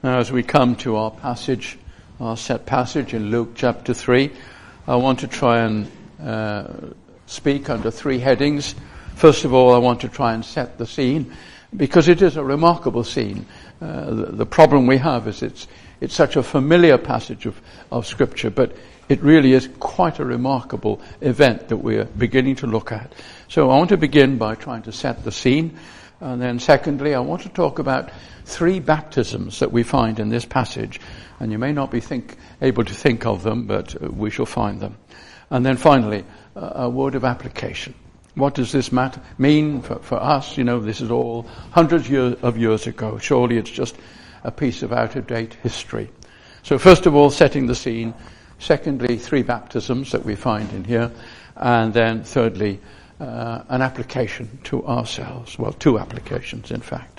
Now, as we come to our passage, our set passage in Luke chapter 3, I want to try and speak under three headings. First of all, I want to try and set the scene, because it is a remarkable scene. The problem we have is it's such a familiar passage of Scripture, but it really is quite a remarkable event that we're beginning to look at. So I want to begin by trying to set the scene. And then secondly, I want to talk about three baptisms that we find in this passage. And you may not be able to think of them, but we shall find them. And then finally, a word of application. What does this mean for us? You know, this is all hundreds of years ago. Surely it's just a piece of out-of-date history. So first of all, setting the scene. Secondly, three baptisms that we find in here. And then thirdly, an application to ourselves. Well, two applications, in fact.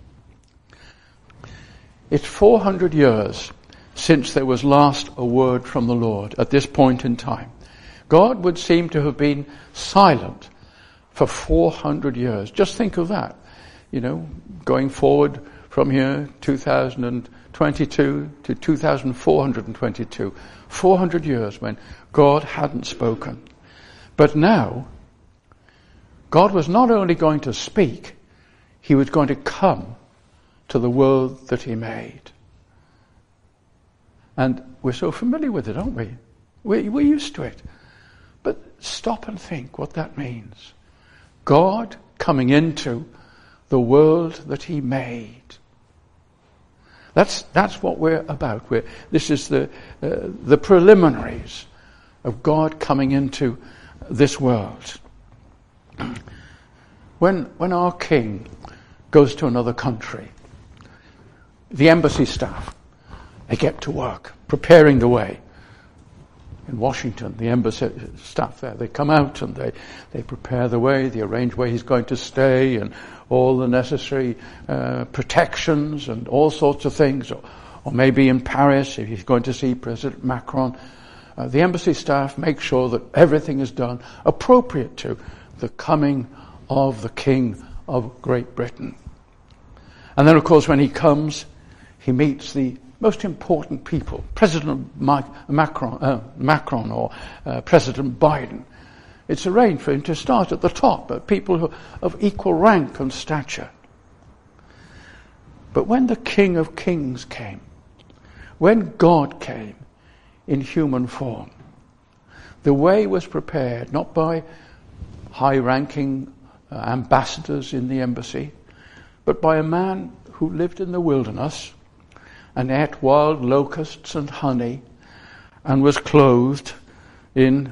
It's 400 years since there was last a word from the Lord at this point in time. God would seem to have been silent for 400 years. Just think of that. You know, going forward from here, 2022 to 2422. 400 years when God hadn't spoken. But now, God was not only going to speak, he was going to come to the world that he made. And we're so familiar with it, aren't we? We're used to it. But stop and think what that means. God coming into the world that he made. That's what we're about. This is the preliminaries of God coming into this world. When our king goes to another country, the embassy staff, they get to work, preparing the way. In Washington, the embassy staff there, they come out and they prepare the way, they arrange where he's going to stay and all the necessary protections and all sorts of things. Or maybe in Paris, if he's going to see President Macron, the embassy staff make sure that everything is done appropriate to the coming of the King of Great Britain. And then, of course, when he comes, he meets the most important people, President Macron or President Biden. It's arranged for him to start at the top, but people who of equal rank and stature. But when the King of Kings came, when God came in human form, the way was prepared not by high-ranking ambassadors in the embassy, but by a man who lived in the wilderness and ate wild locusts and honey and was clothed in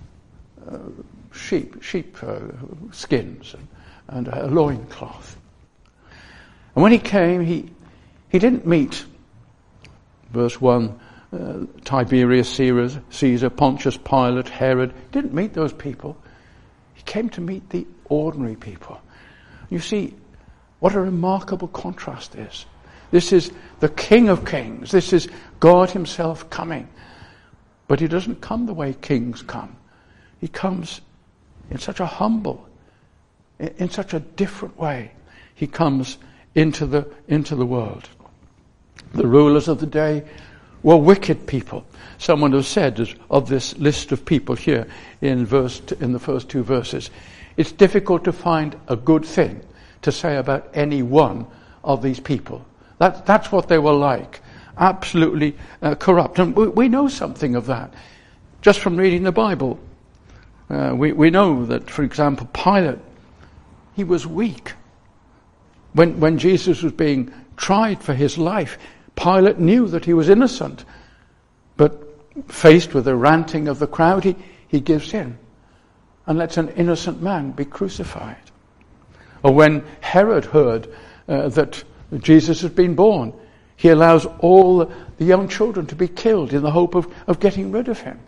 sheep skins and a loincloth. And when he came, he didn't meet, verse 1, Tiberius Caesar, Pontius Pilate, Herod. He didn't meet those people. He came to meet the ordinary people. You see what a remarkable contrast is. This is the King of Kings. This is God himself coming. But he doesn't come the way kings come. He comes in such a humble, in such a different way. He comes into the world. The rulers of the day were wicked people. Someone has said of this list of people here in the first two verses, it's difficult to find a good thing to say about any one of these people. That's what they were like. Absolutely corrupt. And we know something of that just from reading the Bible. We know that, for example, Pilate, he was weak. When Jesus was being tried for his life, Pilate knew that he was innocent. But faced with the ranting of the crowd, he gives in and lets an innocent man be crucified. Or when Herod heard that Jesus has been born, he allows all the young children to be killed in the hope of getting rid of him.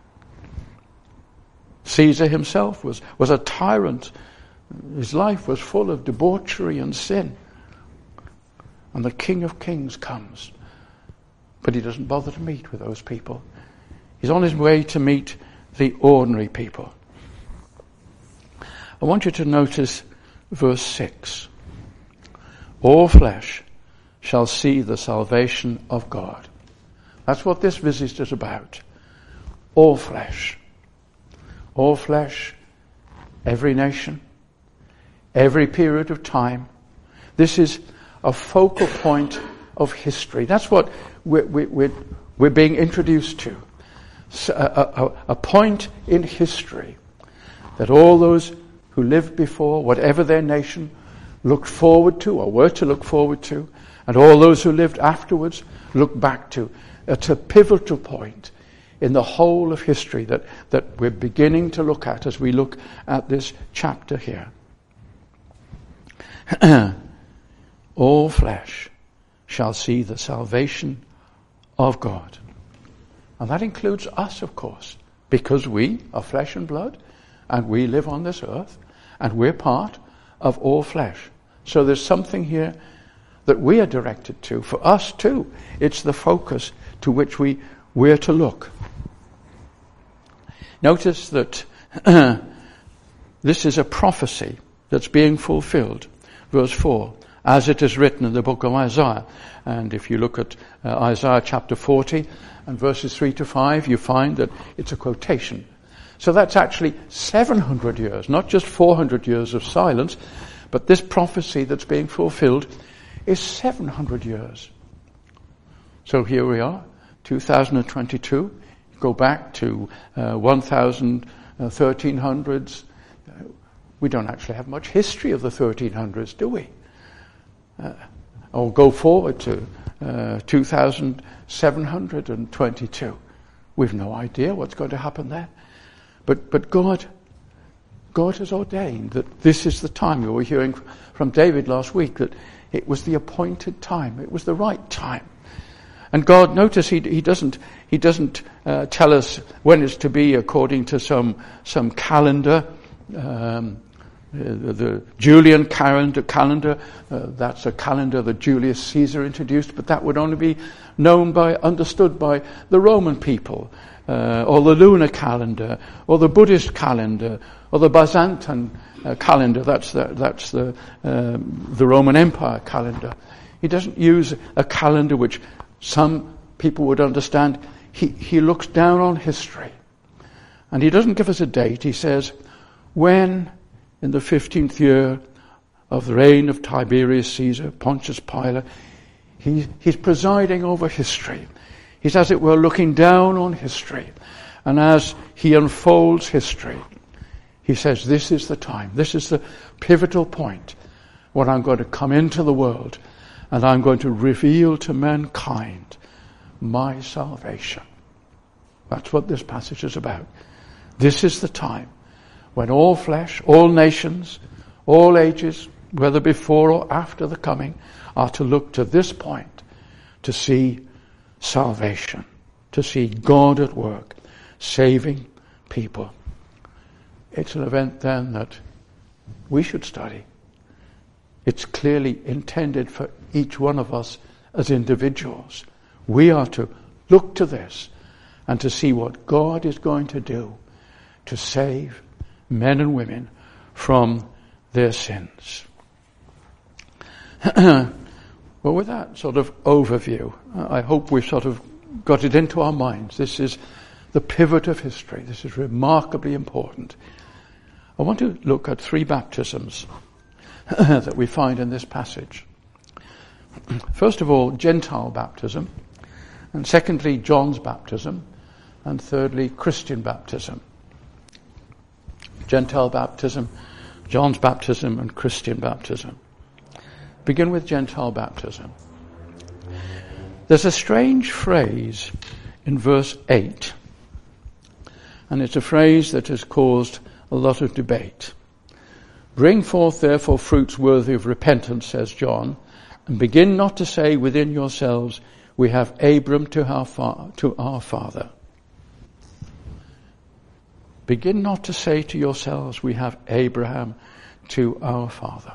Caesar himself was a tyrant. His life was full of debauchery and sin. And the King of Kings comes. But he doesn't bother to meet with those people. He's on his way to meet the ordinary people. I want you to notice verse 6. All flesh shall see the salvation of God. That's what this visit is about. All flesh. All flesh, every nation, every period of time. This is a focal point of history. That's what we're being introduced to. A point in history that all those who lived before, whatever their nation, looked forward to or were to look forward to, and all those who lived afterwards look back to. It's a pivotal point in the whole of history that we're beginning to look at as we look at this chapter here. All flesh shall see the salvation of God. And that includes us, of course, because we are flesh and blood, and we live on this earth, and we're part of all flesh. So there's something here that we are directed to. For us too, it's the focus to which we're to look. Notice that this is a prophecy that's being fulfilled. Verse 4, as it is written in the book of Isaiah. And if you look at Isaiah chapter 40 and verses 3 to 5, you find that it's a quotation. So that's actually 700 years, not just 400 years of silence, but this prophecy that's being fulfilled is 700 years. So here we are, 2022. Go back to 1300s. We don't actually have much history of the 1300s, do we? Or go forward to 2722. We've no idea what's going to happen there. But God has ordained that this is the time. We were hearing from David last week that it was the appointed time. It was the right time. And God, notice he doesn't tell us when it's to be according to some calendar, the Julian calendar. That's a calendar that Julius Caesar introduced, but that would only be understood by the Roman people, or the lunar calendar, or the Buddhist calendar, or the Byzantine calendar. That's the Roman Empire calendar. He doesn't use a calendar which some people would understand. He looks down on history. And he doesn't give us a date. He says, when in the 15th year of the reign of Tiberius Caesar, Pontius Pilate, he's presiding over history. He's, as it were, looking down on history. And as he unfolds history, he says, this is the time. This is the pivotal point when I'm going to come into the world and I'm going to reveal to mankind my salvation. That's what this passage is about. This is the time when all flesh, all nations, all ages, whether before or after the coming, are to look to this point to see salvation, to see God at work, saving people. It's an event then that we should study. It's clearly intended for each one of us as individuals. We are to look to this and to see what God is going to do to save men and women from their sins. Well, with that sort of overview, I hope we've sort of got it into our minds. This is the pivot of history. This is remarkably important. I want to look at 3 baptisms that we find in this passage. First of all, Gentile baptism, and secondly, John's baptism, and thirdly, Christian baptism. Gentile baptism, John's baptism, and Christian baptism. Begin with Gentile baptism. There's a strange phrase in verse 8, and it's a phrase that has caused a lot of debate. Bring forth therefore fruits worthy of repentance, says John, and begin not to say within yourselves, we have Abram to our father. Begin not to say to yourselves, we have Abraham to our father.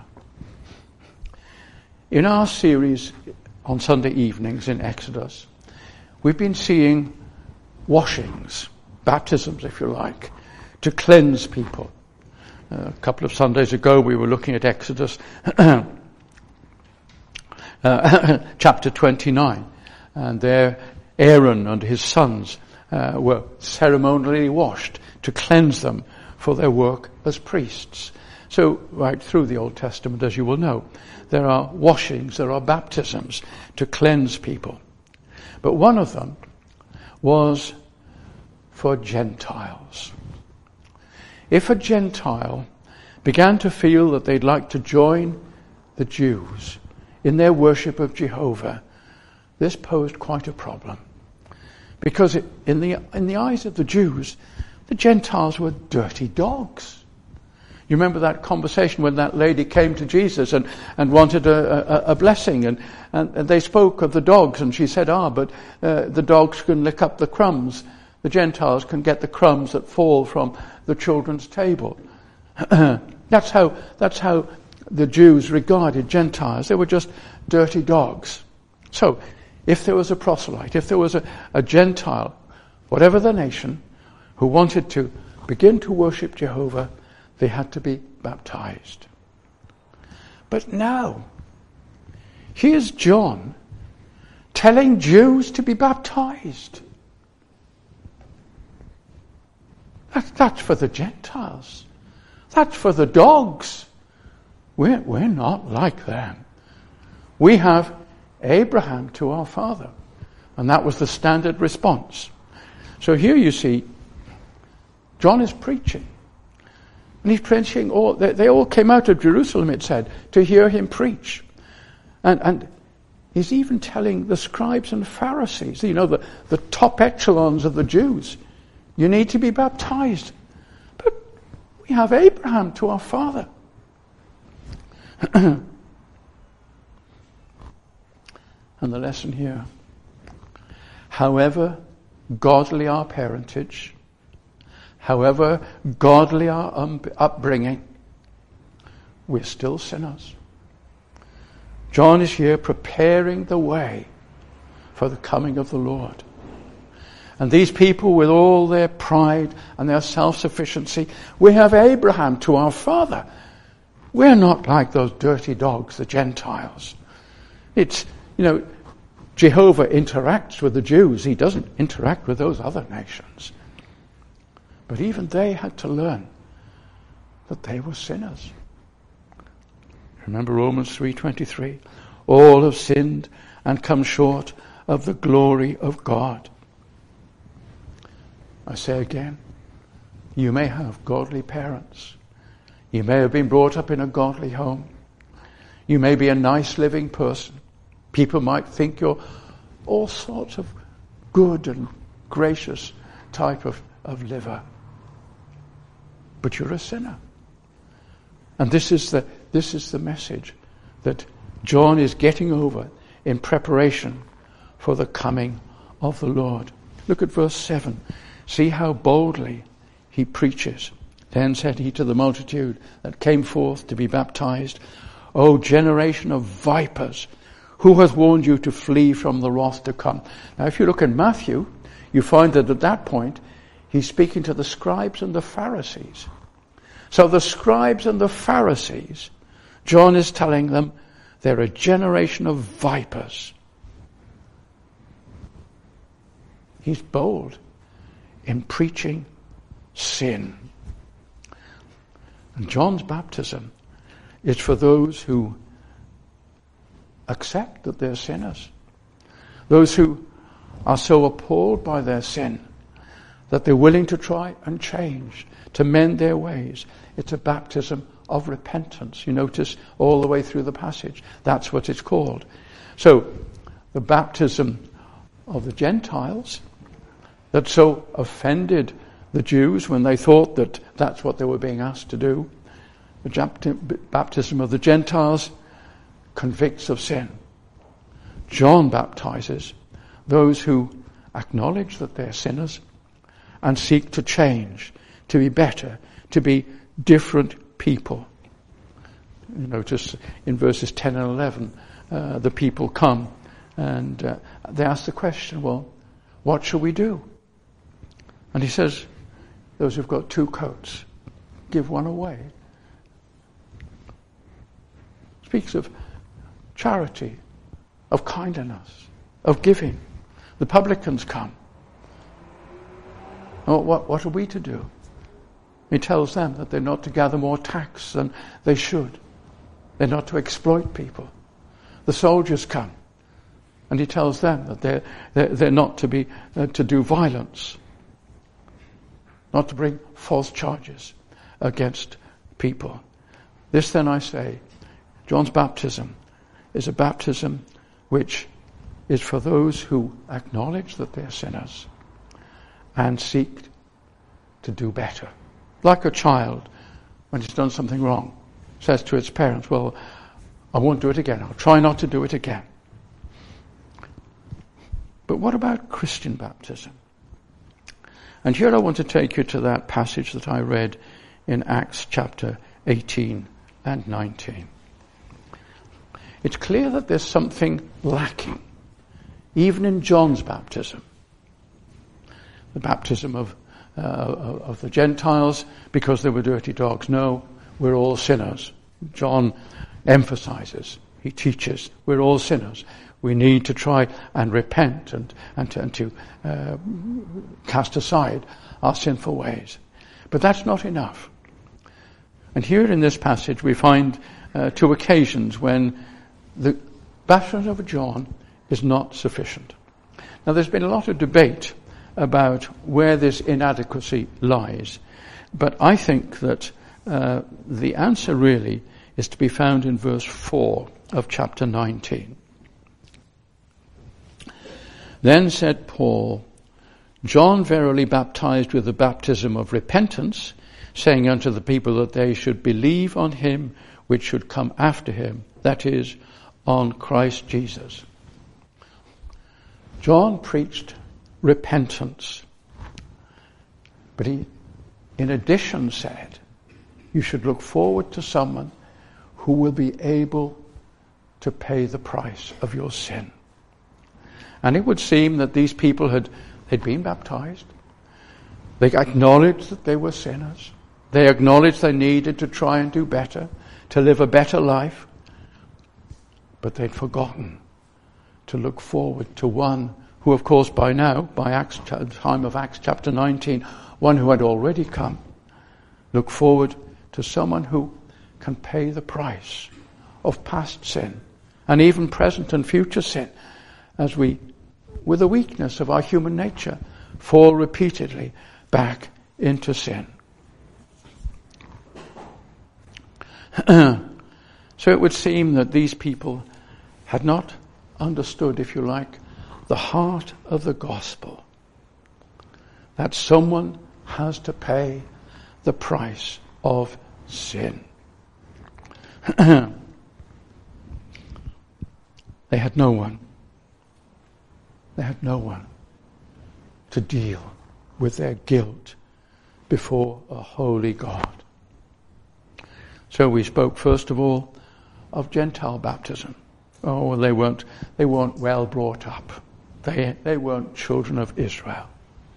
In our series on Sunday evenings in Exodus, we've been seeing washings, baptisms if you like, to cleanse people. A couple of Sundays ago we were looking at Exodus chapter 29. And there Aaron and his sons were ceremonially washed to cleanse them for their work as priests. So right through the Old Testament, as you will know, there are washings, there are baptisms to cleanse people. But one of them was for Gentiles. If a Gentile began to feel that they'd like to join the Jews in their worship of Jehovah, this posed quite a problem. Because in the eyes of the Jews, the Gentiles were dirty dogs. You remember that conversation when that lady came to Jesus and wanted a blessing, and they spoke of the dogs, and she said, but the dogs can lick up the crumbs. The Gentiles can get the crumbs that fall from the children's table. That's how the Jews regarded Gentiles. They were just dirty dogs. So, if there was a proselyte, if there was a Gentile, whatever the nation, who wanted to begin to worship Jehovah, they had to be baptized. But now, here's John telling Jews to be baptized. That's for the Gentiles. That's for the dogs. We're not like them. We have Abraham to our father. And that was the standard response. So here you see, John is preaching. And he's preaching, they all came out of Jerusalem, it said, to hear him preach. And he's even telling the scribes and Pharisees, the top echelons of the Jews, you need to be baptized. But we have Abraham to our father. And the lesson here, however godly our parentage, however godly our upbringing, we're still sinners. John is here preparing the way for the coming of the Lord. And these people, with all their pride and their self-sufficiency, we have Abraham to our father. We're not like those dirty dogs, the Gentiles. It's, Jehovah interacts with the Jews. He doesn't interact with those other nations. But even they had to learn that they were sinners. Remember Romans 3:23. All have sinned and come short of the glory of God. I say again, you may have godly parents. You may have been brought up in a godly home. You may be a nice living person. People might think you're all sorts of good and gracious type of liver. But you're a sinner. And this is the message that John is getting over in preparation for the coming of the Lord. Look at verse 7. See how boldly he preaches. Then said he to the multitude that came forth to be baptized, O generation of vipers, who hath warned you to flee from the wrath to come? Now if you look in Matthew, you find that at that point, he's speaking to the scribes and the Pharisees. So the scribes and the Pharisees, John is telling them, they're a generation of vipers. He's bold in preaching sin. And John's baptism is for those who accept that they're sinners. Those who are so appalled by their sin that they're willing to try and change, to mend their ways. It's a baptism of repentance. You notice all the way through the passage. That's what it's called. So, the baptism of the Gentiles that so offended the Jews when they thought that that's what they were being asked to do. The baptism of the Gentiles convicts of sin. John baptizes those who acknowledge that they're sinners and seek to change, to be better, to be different people. You notice in verses 10 and 11, the people come and they ask the question, well, what shall we do? And he says, those who've got 2 coats, give one away. Speaks of charity, of kindness, of giving. The publicans come. Oh, what are we to do? He tells them that they're not to gather more tax than they should. They're not to exploit people. The soldiers come, and he tells them that they're not to be to do violence, not to bring false charges against people. This then I say, John's baptism is a baptism which is for those who acknowledge that they're sinners and seek to do better. Like a child, when it's done something wrong, says to its parents, well, I won't do it again. I'll try not to do it again. But what about Christian baptism? And here I want to take you to that passage that I read in Acts chapter 18 and 19. It's clear that there's something lacking, even in John's baptism. The baptism of the Gentiles because they were dirty dogs. No, we're all sinners. John emphasizes, he teaches, we're all sinners. We need to try and repent and to cast aside our sinful ways. But that's not enough. And here in this passage we find two occasions when the baptism of John is not sufficient. Now there's been a lot of debate about where this inadequacy lies. But I think that the answer really is to be found in verse 4 of chapter 19. Then said Paul, John verily baptized with the baptism of repentance, saying unto the people that they should believe on him which should come after him, that is, on Christ Jesus. John preached repentance. But he, in addition, said, you should look forward to someone who will be able to pay the price of your sin. And it would seem that these people they'd been baptized. They acknowledged that they were sinners. They acknowledged they needed to try and do better, to live a better life. But they'd forgotten to look forward to one who, of course, by now, by the time of Acts chapter 19, one who had already come, look forward to someone who can pay the price of past sin and even present and future sin, as we, with the weakness of our human nature, fall repeatedly back into sin. So it would seem that these people had not understood, if you like, the heart of the gospel, that someone has to pay the price of sin. They had no one. They had no one to deal with their guilt before a holy God. So we spoke first of all of Gentile baptism. Oh, they weren't well brought up. They weren't children of Israel.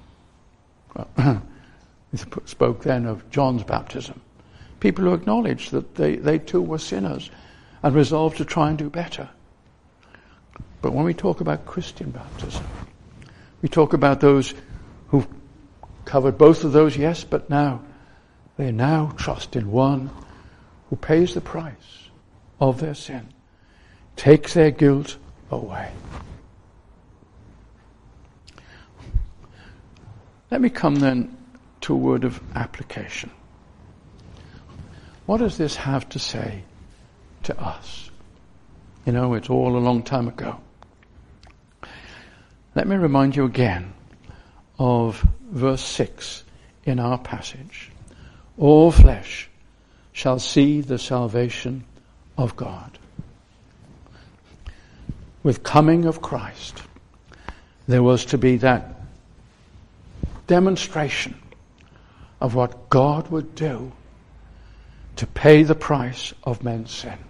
We spoke then of John's baptism. People who acknowledged that they too were sinners and resolved to try and do better. But when we talk about Christian baptism, we talk about those who've covered both of those, yes, but now they now trust in one who pays the price of their sin, takes their guilt away. Let me come then to a word of application. What does this have to say to us? You know, it's all a long time ago. Let me remind you again of verse 6 in our passage. All flesh shall see the salvation of God. With coming of Christ, there was to be that demonstration of what God would do to pay the price of men's sin.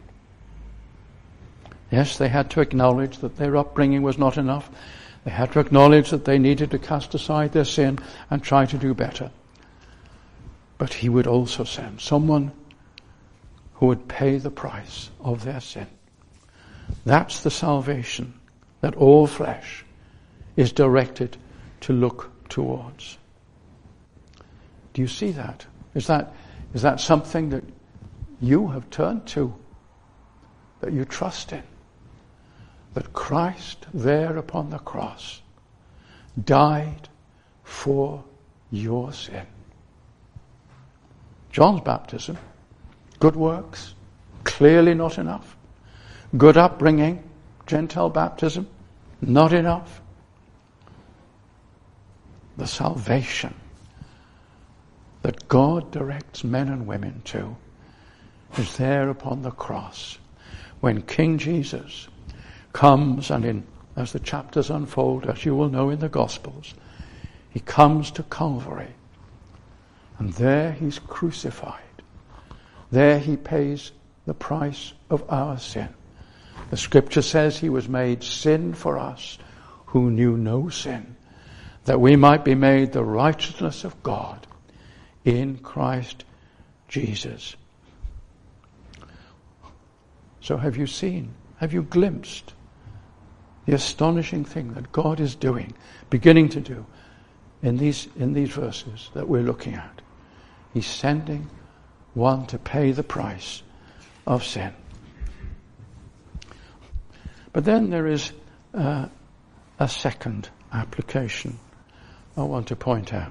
Yes, they had to acknowledge that their upbringing was not enough. They had to acknowledge that they needed to cast aside their sin and try to do better. But he would also send someone who would pay the price of their sin. That's the salvation that all flesh is directed to look towards. Do you see that? Is that something that you have turned to, that you trust in? That Christ there upon the cross died for your sin. John's baptism, good works, clearly not enough. Good upbringing, Gentile baptism, not enough. The salvation that God directs men and women to is there upon the cross when King Jesus comes, and as the chapters unfold, as you will know in the Gospels, he comes to Calvary, and there he's crucified. There he pays the price of our sin. The scripture says he was made sin for us who knew no sin, that we might be made the righteousness of God in Christ Jesus. So have you seen, have you glimpsed the astonishing thing that God is doing, beginning to do in these verses that we're looking at? He's sending one to pay the price of sin. But then there is a second application I want to point out.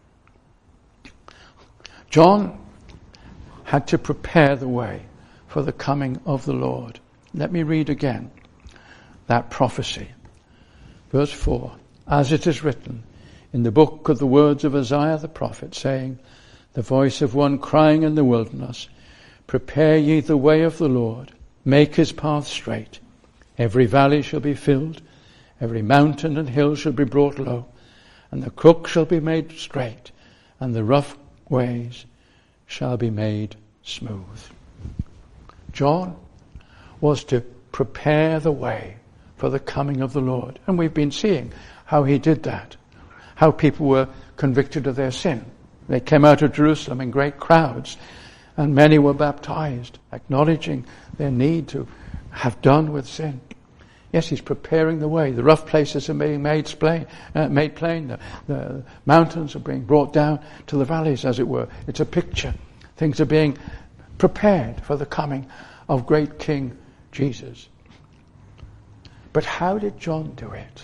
John had to prepare the way for the coming of the Lord. Let me read again that prophecy. Verse 4, as it is written in the book of the words of Isaiah the prophet, saying, the voice of one crying in the wilderness, prepare ye the way of the Lord, make his path straight. Every valley shall be filled, every mountain and hill shall be brought low, and the crook shall be made straight, and the rough ways shall be made smooth. John was to prepare the way for the coming of the Lord. And we've been seeing how he did that, how people were convicted of their sin. They came out of Jerusalem in great crowds, and many were baptized, acknowledging their need to have done with sin. Yes, he's preparing the way. The rough places are being made plain. The mountains are being brought down to the valleys, as it were. It's a picture. Things are being prepared for the coming of great King Jesus. But how did John do it?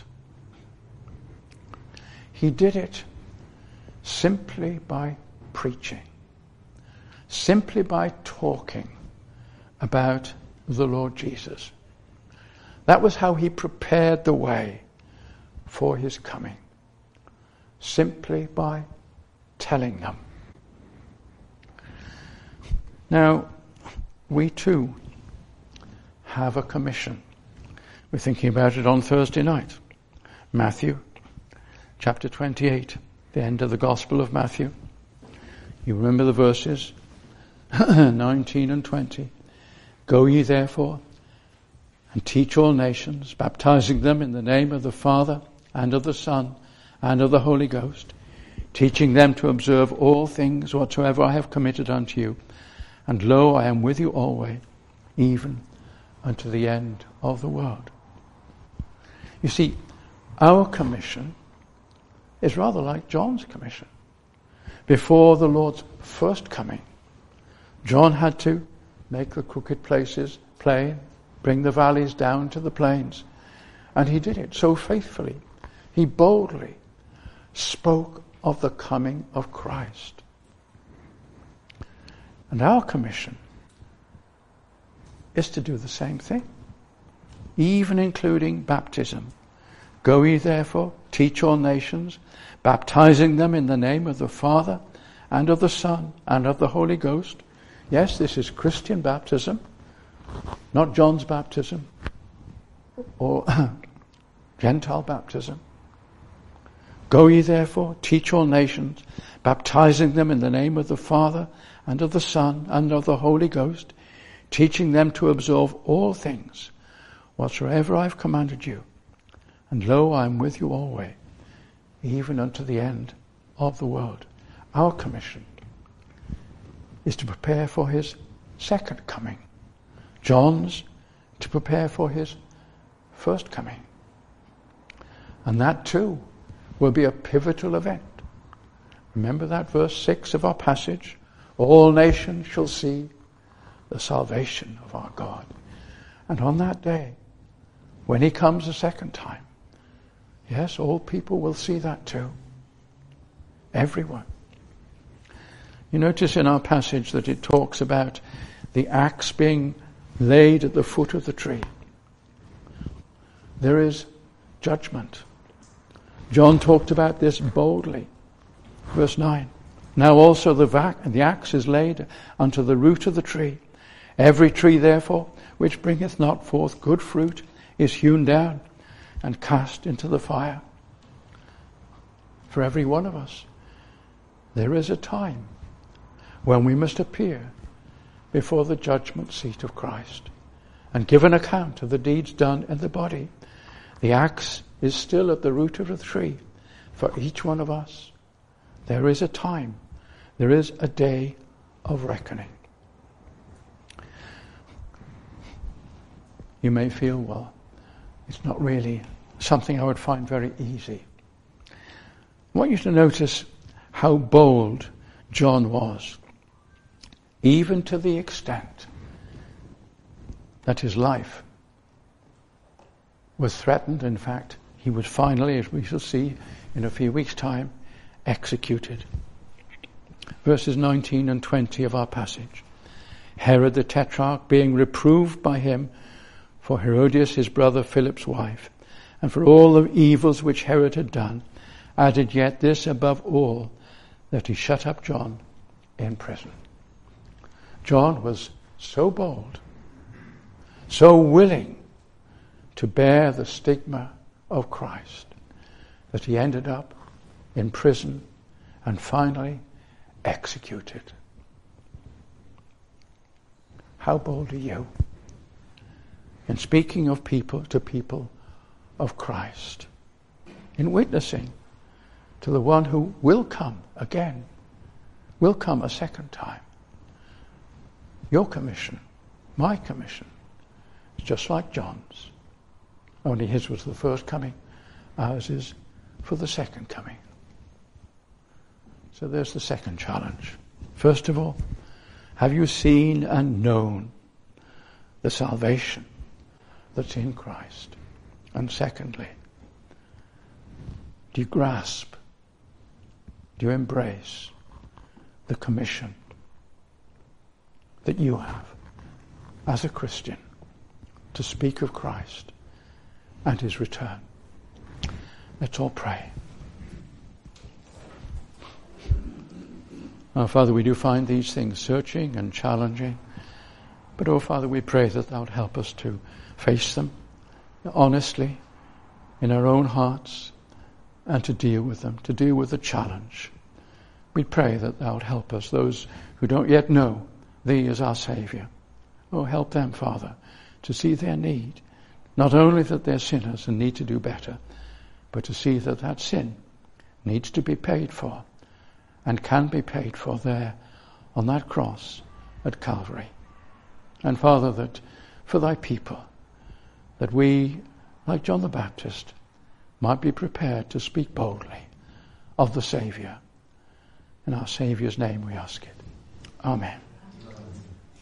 He did it simply by preaching, simply by talking about the Lord Jesus. That was how he prepared the way for his coming, simply by telling them. Now, we too have a commission. We're thinking about it on Thursday night. Matthew chapter 28, the end of the Gospel of Matthew. You remember the verses 19 and 20. Go ye therefore and teach all nations, baptizing them in the name of the Father and of the Son and of the Holy Ghost, teaching them to observe all things whatsoever I have committed unto you. And lo, I am with you always, even unto the end of the world. You see, our commission is rather like John's commission. Before the Lord's first coming, John had to make the crooked places plain, bring the valleys down to the plains. And he did it so faithfully. He boldly spoke of the coming of Christ. And our commission is to do the same thing, even including baptism. Go ye therefore, teach all nations, baptizing them in the name of the Father and of the Son and of the Holy Ghost. Yes, this is Christian baptism, not John's baptism or Gentile baptism. Go ye therefore, teach all nations, baptizing them in the name of the Father and of the Son and of the Holy Ghost, teaching them to observe all things whatsoever I have commanded you. And lo, I am with you always, even unto the end of the world. Our commission is to prepare for his second coming. John's to prepare for his first coming. And that too will be a pivotal event. Remember that verse 6 of our passage? All nations shall see the salvation of our God. And on that day, when he comes a second time, yes, all people will see that too. Everyone. You notice in our passage that it talks about the axe being laid at the foot of the tree. There is judgment. John talked about this boldly. Verse 9. Now also the axe is laid unto the root of the tree. Every tree, therefore, which bringeth not forth good fruit is hewn down and cast into the fire. For every one of us, there is a time when we must appear before the judgment seat of Christ and give an account of the deeds done in the body. The axe is still at the root of the tree for each one of us. There is a time, there is a day of reckoning. You may feel, well, it's not really something I would find very easy. I want you to notice how bold John was, even to the extent that his life was threatened. In fact, he was finally, as we shall see in a few weeks' time, executed. Verses 19 and 20 of our passage. Herod the Tetrarch, being reproved by him for Herodias his brother Philip's wife, and for all the evils which Herod had done, added yet this above all, that he shut up John in prison. John was so bold, so willing to bear the stigma of Christ, that he ended up in prison and finally executed. How bold are you in speaking of people to people of Christ, in witnessing to the one who will come again, will come a second time? Your commission, my commission, is just like John's. Only his was the first coming. Ours is for the second coming. So there's the second challenge. First of all, have you seen and known the salvation that's in Christ? And secondly, do you grasp, do you embrace the commission that you have as a Christian to speak of Christ and his return? Let's all pray. Our Father, we do find these things searching and challenging, but, oh Father, we pray that thou would help us to face them honestly in our own hearts and to deal with them, to deal with the challenge. We pray that thou would help us, those who don't yet know thee as our Saviour. Oh, help them, Father, to see their need, not only that they're sinners and need to do better, but to see that that sin needs to be paid for and can be paid for there on that cross at Calvary. And Father, that for thy people, that we, like John the Baptist, might be prepared to speak boldly of the Saviour. In our Saviour's name we ask it. Amen.